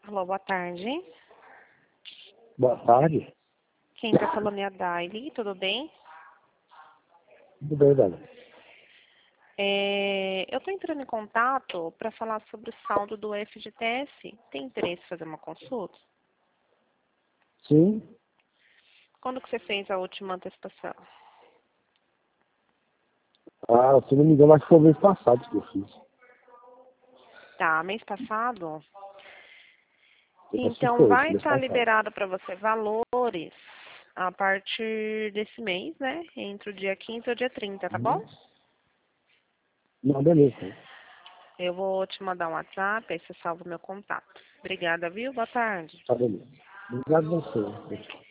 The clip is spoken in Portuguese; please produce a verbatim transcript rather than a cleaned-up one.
Alô, boa tarde. Boa tarde. Quem está falando é a Daily, tudo bem? Tudo bem, Dani? É, eu estou entrando em contato para falar sobre o saldo do F G T S. Tem interesse em fazer uma consulta? Sim. Quando que você fez a última antecipação? Ah, se não me engano, acho que foi o mês passado que eu fiz. Tá, mês passado? Eu acho que Então, foi esse, vai mês estar passado. liberado para você valores a partir desse mês, né? Entre o dia quinze e o dia trinta, tá bom? Uhum. Não, beleza. Então. Eu vou te mandar um WhatsApp, aí você salva o meu contato. Obrigada, viu? Boa tarde. Tá beleza. Obrigado a você.